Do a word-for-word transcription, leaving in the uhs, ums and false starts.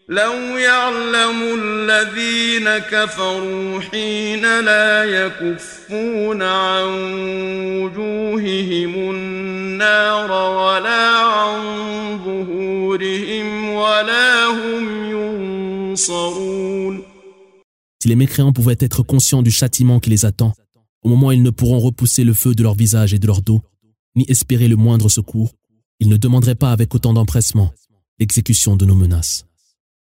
لو يعلم الذين كفروا حين لا يكفون عن وجوههم النار ولا عن ظهورهم ولا هم ينصرون. Si les mécréants pouvaient être conscients du châtiment qui les attend, au moment où ils ne pourront repousser le feu de leur visage et de leur dos, ni espérer le moindre secours, ils ne demanderaient pas avec autant d'empressement l'exécution de nos menaces.